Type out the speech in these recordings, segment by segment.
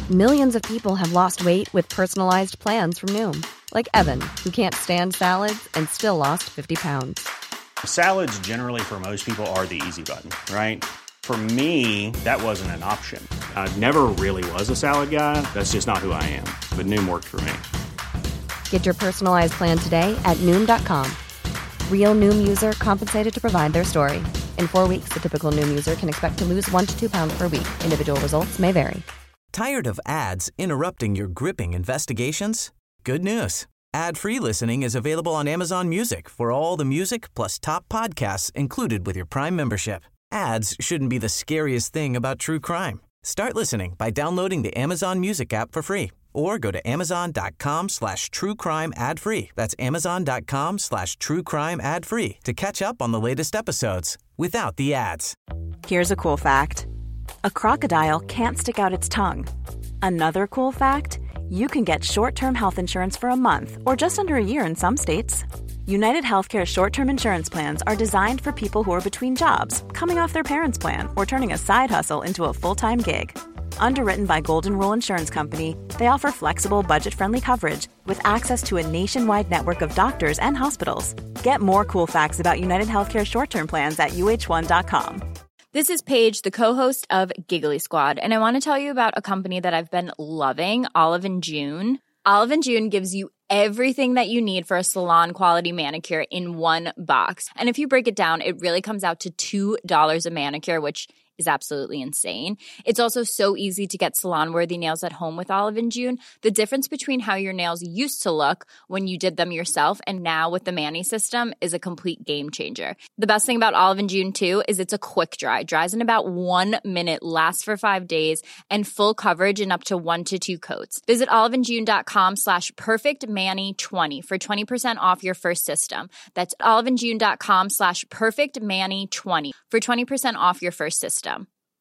Millions of people have lost weight with personalized plans from Noom. Like Evan, who can't stand salads and still lost 50 pounds. Salads generally for most people are the easy button, right? For me, that wasn't an option. I never really was a salad guy. That's just not who I am. But Noom worked for me. Get your personalized plan today at Noom.com. Real Noom user compensated to provide their story. In 4 weeks, the typical Noom user can expect to lose 1 to 2 pounds per week. Individual results may vary. Tired of ads interrupting your gripping investigations? Good news. Ad-free listening is available on Amazon Music for all the music plus top podcasts included with your Prime membership. Ads shouldn't be the scariest thing about true crime. Start listening by downloading the Amazon Music app for free or go to amazon.com/truecrime ad-free. That's amazon.com/truecrime ad-free to catch up on the latest episodes without the ads. Here's a cool fact. A crocodile can't stick out its tongue. Another cool fact, you can get short-term health insurance for a month or just under a year in some states. United Healthcare short-term insurance plans are designed for people who are between jobs, coming off their parents' plan, or turning a side hustle into a full-time gig. Underwritten by Golden Rule Insurance Company, they offer flexible, budget-friendly coverage with access to a nationwide network of doctors and hospitals. Get more cool facts about United Healthcare short-term plans at uh1.com. This is Paige, the co-host of Giggly Squad, and I want to tell you about a company that I've been loving, Olive & June. Olive & June gives you everything that you need for a salon-quality manicure in one box. And if you break it down, it really comes out to $2 a manicure, which is absolutely insane. It's also so easy to get salon-worthy nails at home with Olive & June. The difference between how your nails used to look when you did them yourself and now with the Mani system is a complete game changer. The best thing about Olive & June, too, is it's a quick dry. Dries in about 1 minute, lasts for 5 days, and full coverage in up to 1 to 2 coats. Visit oliveandjune.com/perfectmani20 for 20% off your first system. That's oliveandjune.com/perfectmani20 for 20% off your first system.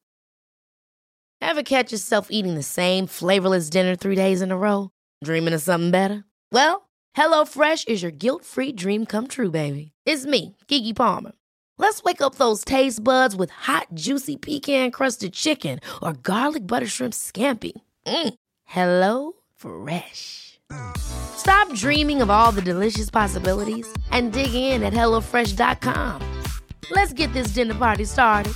Ever catch yourself eating the same flavorless dinner 3 days in a row? Dreaming of something better? Well, HelloFresh is your guilt-free dream come true, baby. It's me, Keke Palmer. Let's wake up those taste buds with hot, juicy pecan-crusted chicken or garlic butter shrimp scampi. Hello Fresh. Stop dreaming of all the delicious possibilities and dig in at HelloFresh.com. Let's get this dinner party started.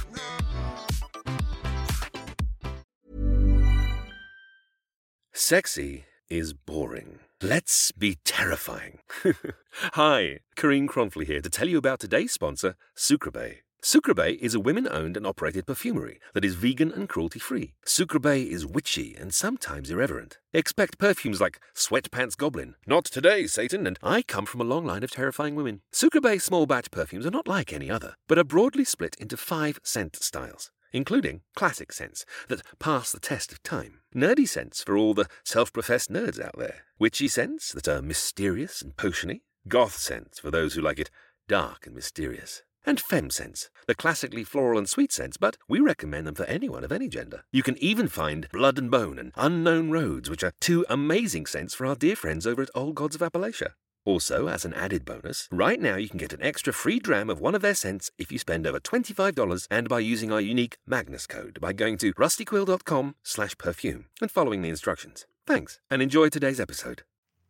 Sexy is boring. Let's be terrifying. Hi, Kareem Cronfley here to tell you about today's sponsor, Sucreabeille. Sucreabeille is a women-owned and operated perfumery that is vegan and cruelty-free. Sucreabeille is witchy and sometimes irreverent. Expect perfumes like Sweatpants Goblin, Not Today, Satan, and I Come From a Long Line of Terrifying Women. Sucreabeille small batch perfumes are not like any other, but are broadly split into 5 scent styles, including classic scents that pass the test of time, nerdy scents for all the self-professed nerds out there, witchy scents that are mysterious and potiony, goth scents for those who like it dark and mysterious, and femme scents, the classically floral and sweet scents, but we recommend them for anyone of any gender. You can even find Blood and Bone and Unknown Roads, which are 2 amazing scents for our dear friends over at Old Gods of Appalachia. Also, as an added bonus, right now you can get an extra free dram of one of their scents if you spend over $25 and by using our unique Magnus code by going to rustyquill.com/perfume and following the instructions. Thanks, and enjoy today's episode.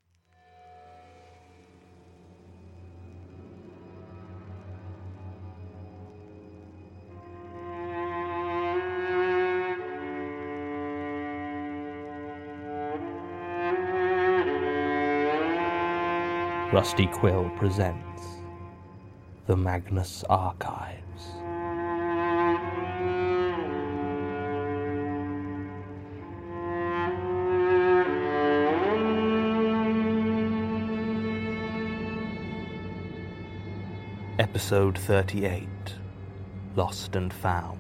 Rusty Quill presents The Magnus Archives. Episode 38, Lost and Found.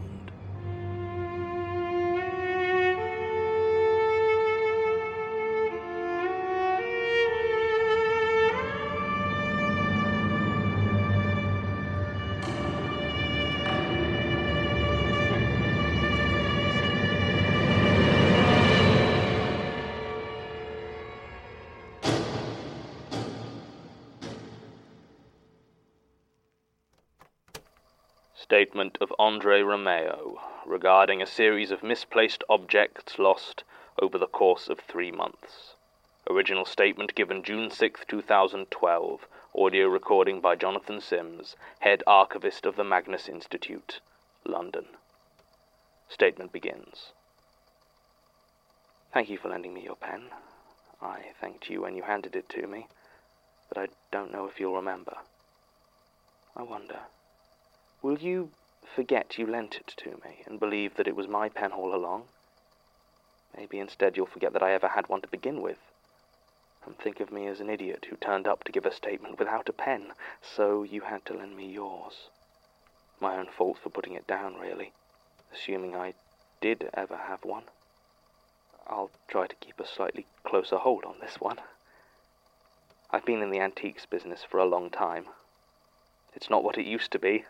Statement of Andre Romeo regarding a series of misplaced objects lost over the course of 3 months. Original statement given June 6, 2012. Audio recording by Jonathan Sims, Head Archivist of the Magnus Institute, London. Statement begins. Thank you for lending me your pen. I thanked you when you handed it to me, but I don't know if you'll remember. I wonder, will you forget you lent it to me and believe that it was my pen all along? Maybe instead you'll forget that I ever had one to begin with, and think of me as an idiot who turned up to give a statement without a pen, so you had to lend me yours. My own fault for putting it down, really, assuming I did ever have one. I'll try to keep a slightly closer hold on this one. I've been in the antiques business for a long time. It's not what it used to be.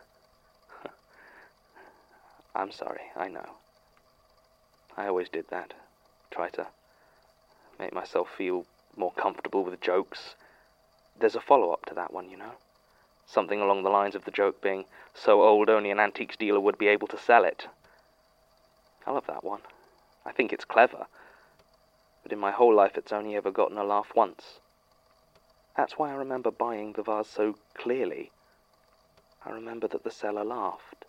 I'm sorry, I know. I always did that. Try to make myself feel more comfortable with jokes. There's a follow-up to that one, you know. Something along the lines of the joke being so old only an antiques dealer would be able to sell it. I love that one. I think it's clever. But in my whole life it's only ever gotten a laugh once. That's why I remember buying the vase so clearly. I remember that the seller laughed.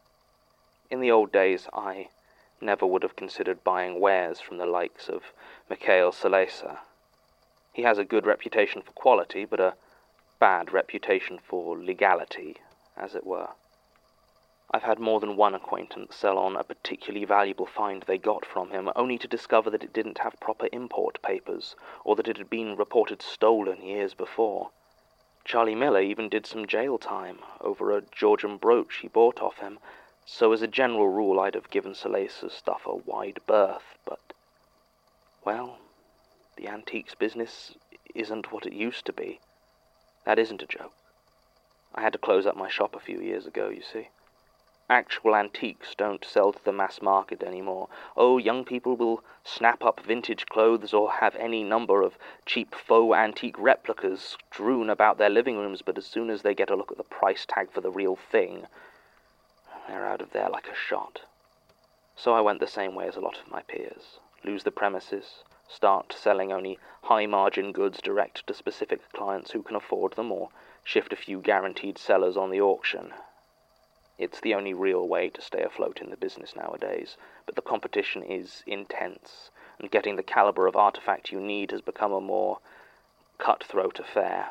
In the old days, I never would have considered buying wares from the likes of Mikhail Salesa. He has a good reputation for quality, but a bad reputation for legality, as it were. I've had more than one acquaintance sell on a particularly valuable find they got from him, only to discover that it didn't have proper import papers, or that it had been reported stolen years before. Charlie Miller even did some jail time over a Georgian brooch he bought off him, so as a general rule I'd have given Salesa's stuff a wide berth, but, well, the antiques business isn't what it used to be. That isn't a joke. I had to close up my shop a few years ago, you see. Actual antiques don't sell to the mass market anymore. Oh, young people will snap up vintage clothes or have any number of cheap faux antique replicas strewn about their living rooms, but as soon as they get a look at the price tag for the real thing, they're out of there like a shot. So I went the same way as a lot of my peers. Lose the premises, start selling only high-margin goods direct to specific clients who can afford them, or shift a few guaranteed sellers on the auction. It's the only real way to stay afloat in the business nowadays, but the competition is intense, and getting the caliber of artifact you need has become a more cutthroat affair.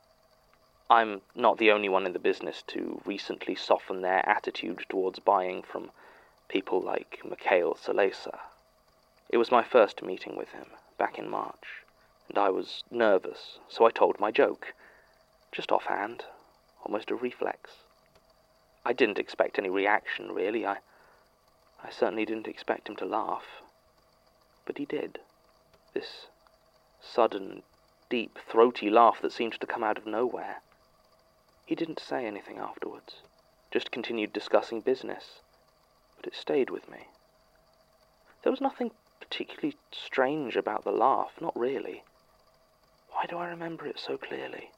I'm not the only one in the business to recently soften their attitude towards buying from people like Mikhail Salesa. It was my first meeting with him, back in March, and I was nervous, so I told my joke. Just offhand, almost a reflex. I didn't expect any reaction, really. I certainly didn't expect him to laugh. But he did. This sudden, deep, throaty laugh that seemed to come out of nowhere. He didn't say anything afterwards, just continued discussing business, but it stayed with me. There was nothing particularly strange about the laugh, not really. Why do I remember it so clearly?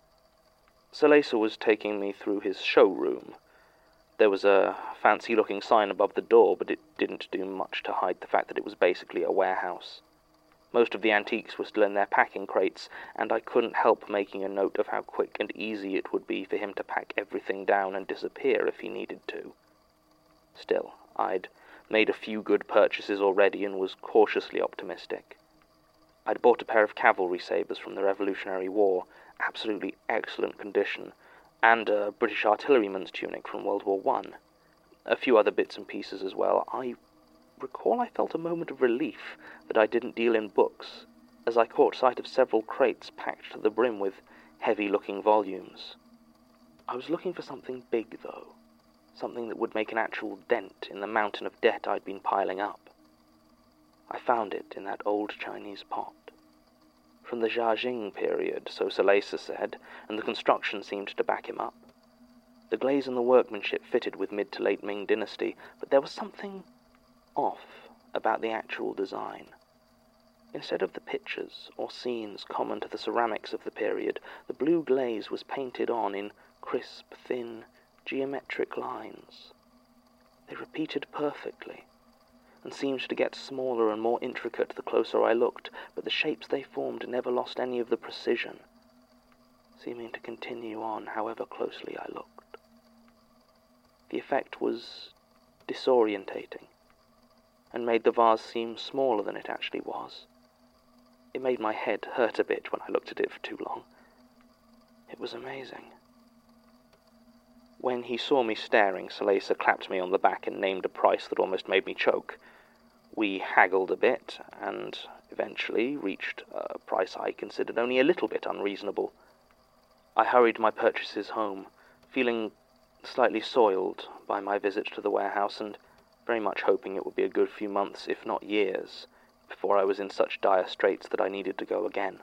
Salesa was taking me through his showroom. There was a fancy-looking sign above the door, but it didn't do much to hide the fact that it was basically a warehouse. Most of the antiques were still in their packing crates, and I couldn't help making a note of how quick and easy it would be for him to pack everything down and disappear if he needed to. Still, I'd made a few good purchases already and was cautiously optimistic. I'd bought a pair of cavalry sabres from the Revolutionary War, absolutely excellent condition, and a British artilleryman's tunic from World War I. A few other bits and pieces as well. I recall I felt a moment of relief that I didn't deal in books, as I caught sight of several crates packed to the brim with heavy-looking volumes. I was looking for something big, though. Something that would make an actual dent in the mountain of debt I'd been piling up. I found it in that old Chinese pot. From the Jiajing period, so Salesa said, and the construction seemed to back him up. The glaze and the workmanship fitted with mid to late Ming dynasty, but there was something off about the actual design. Instead of the pictures or scenes common to the ceramics of the period, the blue glaze was painted on in crisp, thin, geometric lines. They repeated perfectly. and seemed to get smaller and more intricate the closer I looked, but the shapes they formed never lost any of the precision, seeming to continue on however closely I looked. The effect was disorientating, and made the vase seem smaller than it actually was. It made my head hurt a bit when I looked at it for too long. It was amazing. When he saw me staring, Salesa clapped me on the back and named a price that almost made me choke. We haggled a bit, and eventually reached a price I considered only a little bit unreasonable. I hurried my purchases home, feeling slightly soiled by my visit to the warehouse, and very much hoping it would be a good few months, if not years, before I was in such dire straits that I needed to go again.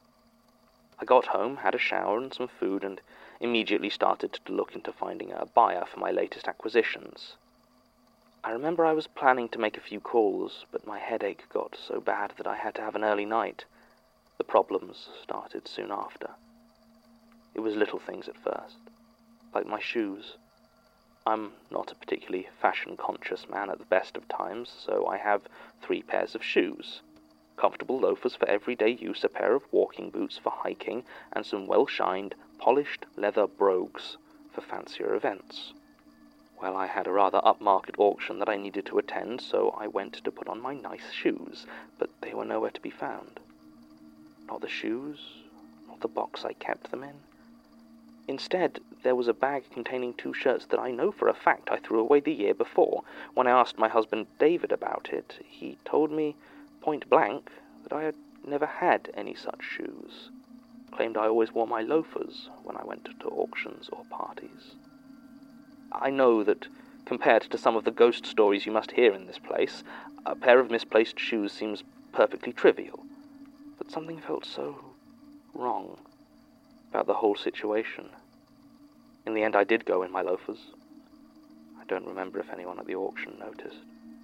I got home, had a shower and some food, and immediately started to look into finding a buyer for my latest acquisitions. I remember I was planning to make a few calls, but my headache got so bad that I had to have an early night. The problems started soon after. It was little things at first, like my shoes. I'm not a particularly fashion-conscious man at the best of times, so I have 3 pairs of shoes. Comfortable loafers for everyday use, a pair of walking boots for hiking, and some well-shined, polished leather brogues for fancier events. Well, I had a rather upmarket auction that I needed to attend, so I went to put on my nice shoes, but they were nowhere to be found. Not the shoes, not the box I kept them in. Instead, there was a bag containing 2 shirts that I know for a fact I threw away the year before. When I asked my husband David about it, he told me point blank that I had never had any such shoes. Claimed I always wore my loafers when I went to auctions or parties. I know that, compared to some of the ghost stories you must hear in this place, a pair of misplaced shoes seems perfectly trivial, but something felt so wrong about the whole situation. In the end, I did go in my loafers. I don't remember if anyone at the auction noticed.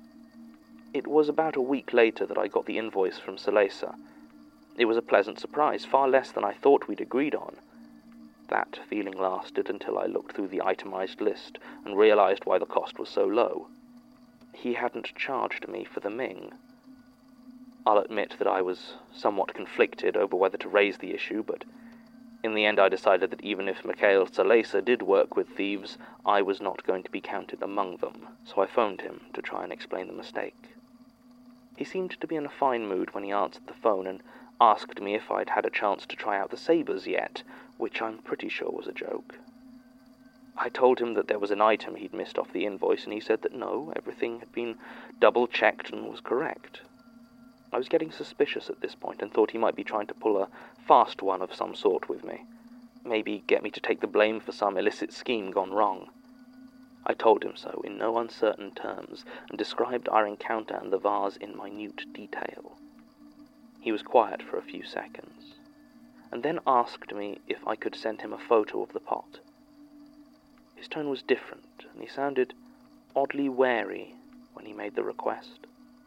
It was about a week later that I got the invoice from Salesa. It was a pleasant surprise, far less than I thought we'd agreed on. That feeling lasted until I looked through the itemized list and realized why the cost was so low. He hadn't charged me for the Ming. I'll admit that I was somewhat conflicted over whether to raise the issue, but in the end I decided that even if Mikhail Salesa did work with thieves, I was not going to be counted among them, so I phoned him to try and explain the mistake. He seemed to be in a fine mood when he answered the phone and asked me if I'd had a chance to try out the sabers yet, which I'm pretty sure was a joke. I told him that there was an item he'd missed off the invoice, and he said that no, everything had been double-checked and was correct. I was getting suspicious at this point and thought he might be trying to pull a fast one of some sort with me. Maybe get me to take the blame for some illicit scheme gone wrong. I told him so in no uncertain terms and described our encounter and the vase in minute detail. He was quiet for a few seconds, and then asked me if I could send him a photo of the pot. His tone was different, and he sounded oddly wary when he made the request.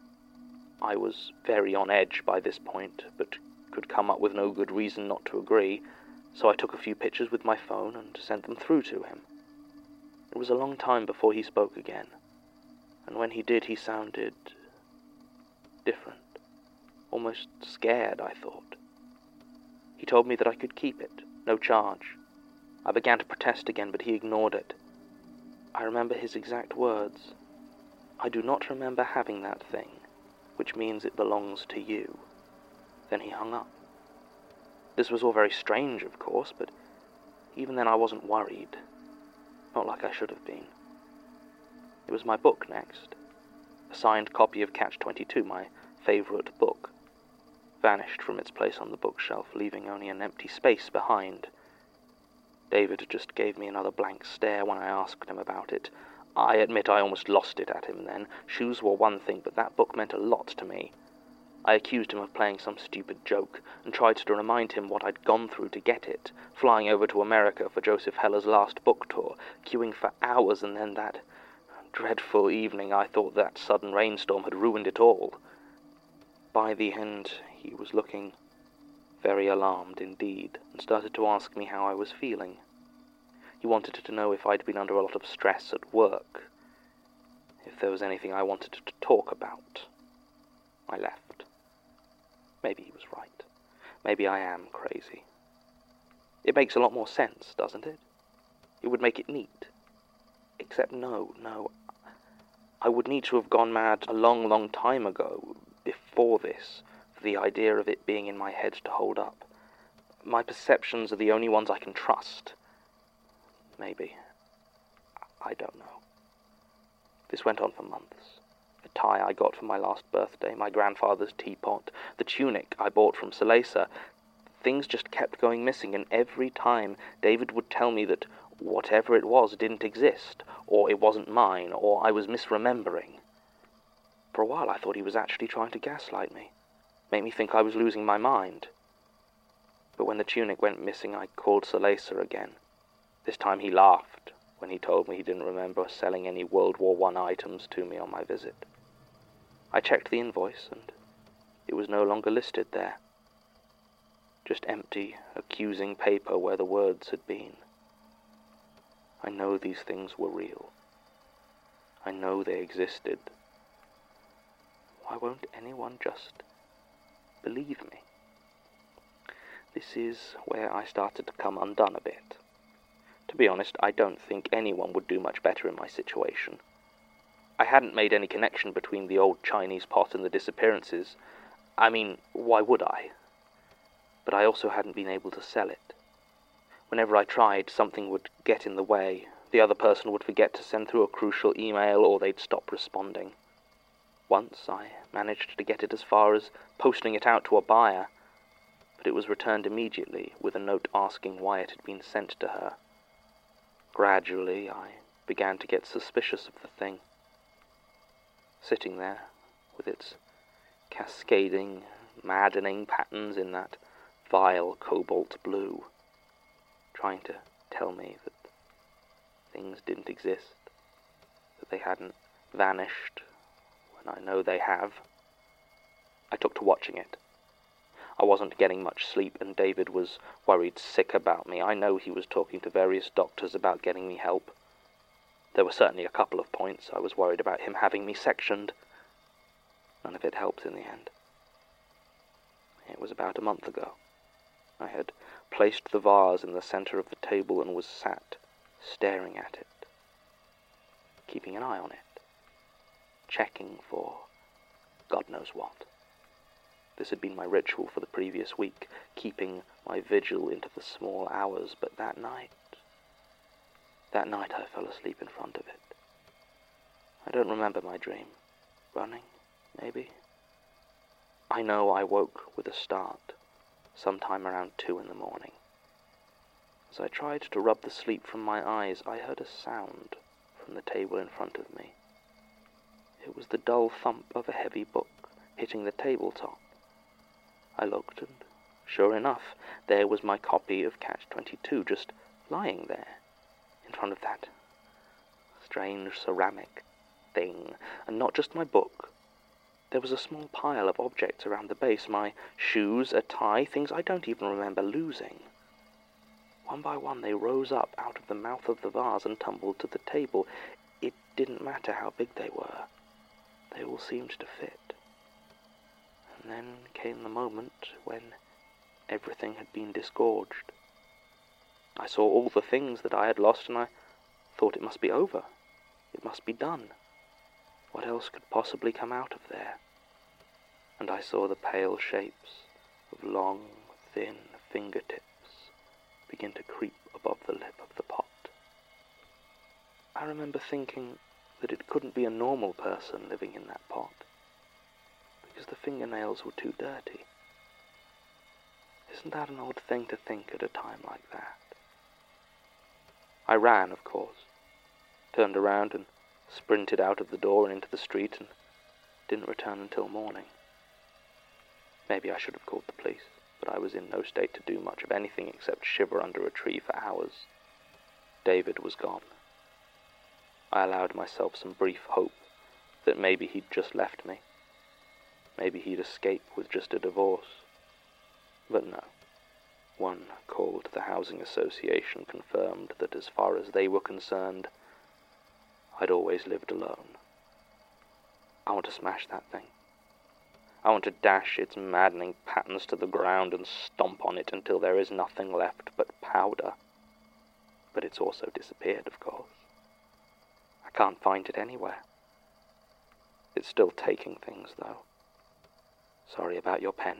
I was very on edge by this point, but could come up with no good reason not to agree, so I took a few pictures with my phone and sent them through to him. It was a long time before he spoke again, and when he did, he sounded different. Almost scared, I thought. He told me that I could keep it, no charge. I began to protest again, but he ignored it. I remember his exact words. "I do not remember having that thing, which means it belongs to you." Then he hung up. This was all very strange, of course, but even then I wasn't worried. Not like I should have been. It was my book next. A signed copy of Catch-22, my favorite book. Vanished from its place on the bookshelf, leaving only an empty space behind. David just gave me another blank stare when I asked him about it. I admit I almost lost it at him then. Shoes were one thing, but that book meant a lot to me. I accused him of playing some stupid joke, and tried to remind him what I'd gone through to get it, flying over to America for Joseph Heller's last book tour, queuing for hours, and then that dreadful evening I thought that sudden rainstorm had ruined it all. By the end, he was looking very alarmed indeed, and started to ask me how I was feeling. He wanted to know if I'd been under a lot of stress at work. If there was anything I wanted to talk about, I left. Maybe he was right. Maybe I am crazy. It makes a lot more sense, doesn't it? It would make it neat. Except no. I would need to have gone mad a long, long time ago, before this, for the idea of it being in my head to hold up. My perceptions are the only ones I can trust. Maybe. I don't know. This went on for months. A tie I got for my last birthday, my grandfather's teapot, the tunic I bought from Salesa. Things just kept going missing, and every time David would tell me that whatever it was didn't exist, or it wasn't mine, or I was misremembering. For a while I thought he was actually trying to gaslight me, make me think I was losing my mind. But when the tunic went missing, I called Salesa again. This time he laughed when he told me he didn't remember selling any World War I items to me on my visit. I checked the invoice, and it was no longer listed there. Just empty, accusing paper where the words had been. I know these things were real. I know they existed. Why won't anyone just believe me? This is where I started to come undone a bit. To be honest, I don't think anyone would do much better in my situation. I hadn't made any connection between the old Chinese pot and the disappearances. I mean, why would I? But I also hadn't been able to sell it. Whenever I tried, something would get in the way. The other person would forget to send through a crucial email, or they'd stop responding. Once I managed to get it as far as posting it out to a buyer, but it was returned immediately with a note asking why it had been sent to her. Gradually, I began to get suspicious of the thing. Sitting there, with its cascading, maddening patterns in that vile cobalt blue, trying to tell me that things didn't exist, that they hadn't vanished when I know they have. I took to watching it. I wasn't getting much sleep, and David was worried sick about me. I know he was talking to various doctors about getting me help. There were certainly a couple of points I was worried about him having me sectioned. None of it helped in the end. It was about a month ago. I had placed the vase in the center of the table and was sat, staring at it, keeping an eye on it, checking for God knows what. This had been my ritual for the previous week, keeping my vigil into the small hours, but that night I fell asleep in front of it. I don't remember my dream. Running, maybe? I know I woke with a start, sometime around 2 in the morning. As I tried to rub the sleep from my eyes, I heard a sound from the table in front of me. It was the dull thump of a heavy book hitting the tabletop. I looked, and sure enough, there was my copy of Catch-22 just lying there, in front of that strange ceramic thing, and not just my book. There was a small pile of objects around the base, my shoes, a tie, things I don't even remember losing. One by one they rose up out of the mouth of the vase and tumbled to the table. It didn't matter how big they were. They all seemed to fit. And then came the moment when everything had been disgorged. I saw all the things that I had lost, and I thought it must be over. It must be done. What else could possibly come out of there? And I saw the pale shapes of long, thin fingertips begin to creep above the lip of the pot. I remember thinking that it couldn't be a normal person living in that pot, because the fingernails were too dirty. Isn't that an odd thing to think at a time like that? I ran, of course, turned around and sprinted out of the door and into the street, and didn't return until morning. Maybe I should have called the police, but I was in no state to do much of anything except shiver under a tree for hours. David was gone. I allowed myself some brief hope that maybe he'd just left me. Maybe he'd escape with just a divorce. But no. One call to the housing association confirmed that as far as they were concerned, I'd always lived alone, I want to smash that thing. I want to dash its maddening patterns to the ground and stomp on it until there is nothing left but powder. But it's also disappeared, of course. I can't find it anywhere. It's still taking things, though. Sorry about your pen.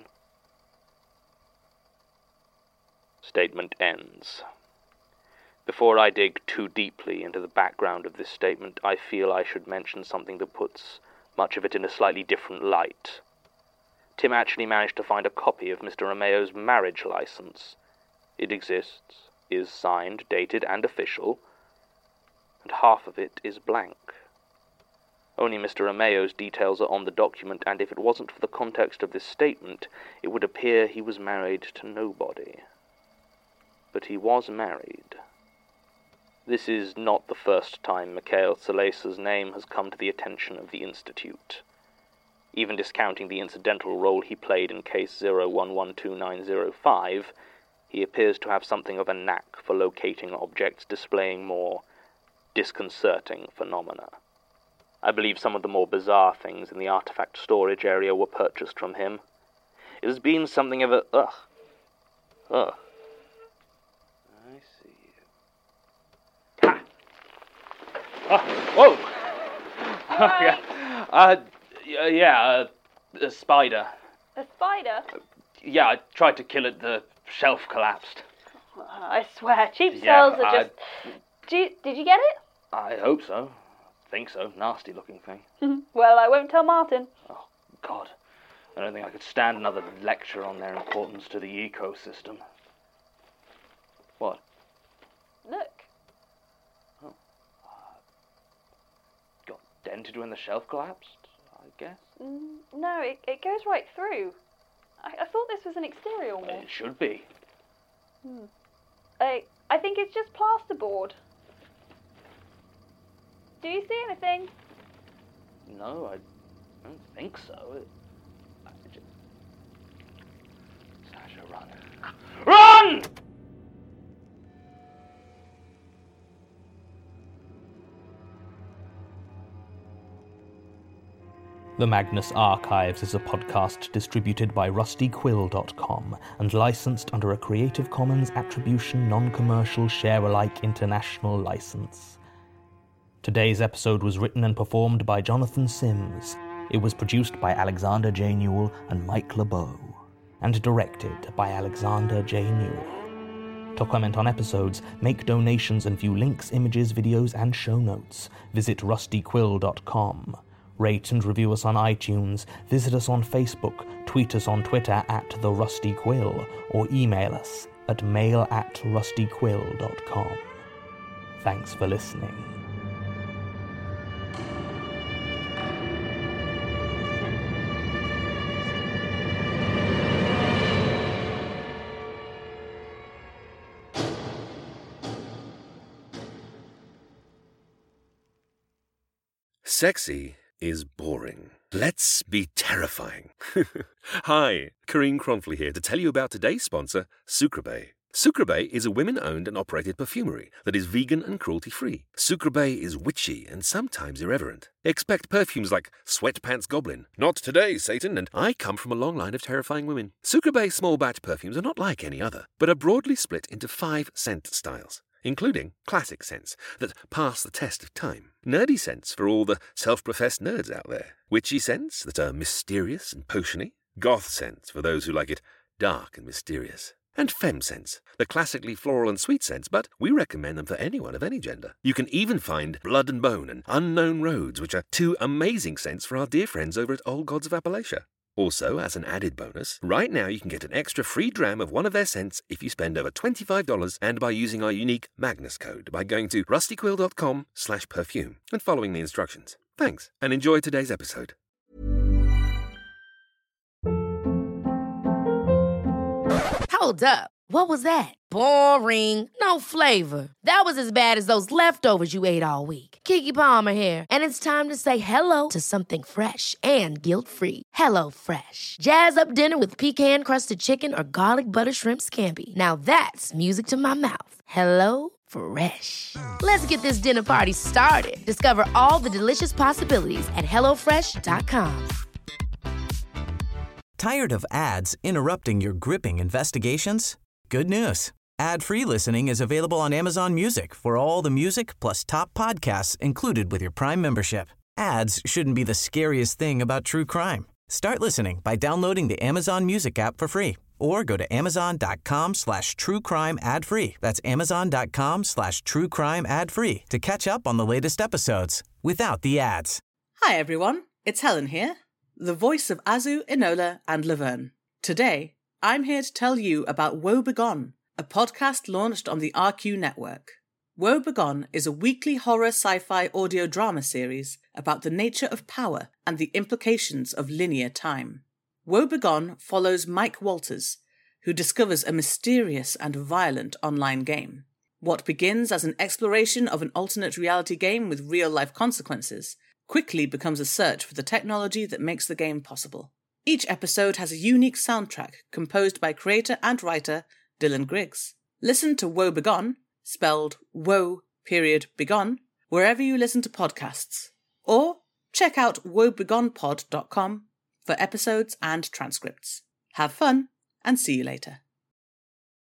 Statement ends. Before I dig too deeply into the background of this statement, I feel I should mention something that puts much of it in a slightly different light. Tim actually managed to find a copy of Mr. Romeo's marriage license. It exists, is signed, dated, and official, and half of it is blank. Only Mr. Romeo's details are on the document, and if it wasn't for the context of this statement, it would appear he was married to nobody. But he was married. This is not the first time Mikhail Salesa's name has come to the attention of the Institute. Even discounting the incidental role he played in case 01129005, he appears to have something of a knack for locating objects displaying more disconcerting phenomena. I believe some of the more bizarre things in the artifact storage area were purchased from him. It has been something of a... Ugh. I see you. Ha! Oh, whoa! A spider. A spider? Yeah, I tried to kill it. The shelf collapsed. I swear, cheap cells are just... Did you get it? I hope so. Think so. Nasty looking thing. Well, I won't tell Martin. Oh, God. I don't think I could stand another lecture on their importance to the ecosystem. What? Look. Oh. Got dented when the shelf collapsed, I guess? No, it goes right through. I thought this was an exterior wall. It should be. I think it's just plasterboard. Do you see anything? No, I don't think so. Sasha, run. Run! The Magnus Archives is a podcast distributed by rustyquill.com and licensed under a Creative Commons Attribution Non-Commercial Share-alike International license. Today's episode was written and performed by Jonathan Sims. It was produced by Alexander J. Newell and Mike LeBeau, and directed by Alexander J. Newell. To comment on episodes, make donations and view links, images, videos, and show notes, visit rustyquill.com. Rate and review us on iTunes, visit us on Facebook, tweet us on Twitter @TheRustyQuill, or email us at mail@rustyquill.com. Thanks for listening. Sexy is boring. Let's be terrifying. Hi, Corinne Cronfley here to tell you about today's sponsor, Sucreabeille. Sucreabeille is a women-owned and operated perfumery that is vegan and cruelty-free. Sucreabeille is witchy and sometimes irreverent. Expect perfumes like Sweatpants Goblin, Not Today, Satan, and I Come From a Long Line of Terrifying Women. Sucreabeille small batch perfumes are not like any other, but are broadly split into 5 scent styles, including classic scents that pass the test of time, nerdy scents for all the self-professed nerds out there, witchy scents that are mysterious and potiony, goth scents for those who like it dark and mysterious, and femme scents, the classically floral and sweet scents, but we recommend them for anyone of any gender. You can even find Blood and Bone and Unknown Roads, which are 2 amazing scents for our dear friends over at Old Gods of Appalachia. Also, as an added bonus, right now you can get an extra free dram of one of their scents if you spend over $25 and by using our unique Magnus code by going to rustyquill.com/perfume and following the instructions. Thanks, and enjoy today's episode. Hold up. What was that? Boring. No flavor. That was as bad as those leftovers you ate all week. Keke Palmer here, and it's time to say hello to something fresh and guilt-free. Hello Fresh. Jazz up dinner with pecan-crusted chicken or garlic butter shrimp scampi. Now that's music to my mouth. Hello Fresh. Let's get this dinner party started. Discover all the delicious possibilities at HelloFresh.com. Tired of ads interrupting your gripping investigations? Good news. Ad-free listening is available on Amazon Music for all the music plus top podcasts included with your Prime membership. Ads shouldn't be the scariest thing about true crime. Start listening by downloading the Amazon Music app for free or go to amazon.com/truecrime ad-free. That's amazon.com/truecrime ad-free to catch up on the latest episodes without the ads. Hi everyone, it's Helen here, the voice of Azu, Enola and Laverne. Today, I'm here to tell you about Woe Begone, a podcast launched on the RQ network. Woe Begone is a weekly horror sci-fi audio drama series about the nature of power and the implications of linear time. Woe Begone follows Mike Walters, who discovers a mysterious and violent online game. What begins as an exploration of an alternate reality game with real-life consequences quickly becomes a search for the technology that makes the game possible. Each episode has a unique soundtrack composed by creator and writer Dylan Griggs. Listen to Woe Begone, spelled Woe.Begone, wherever you listen to podcasts. Or check out woebegonepod.com for episodes and transcripts. Have fun, and see you later.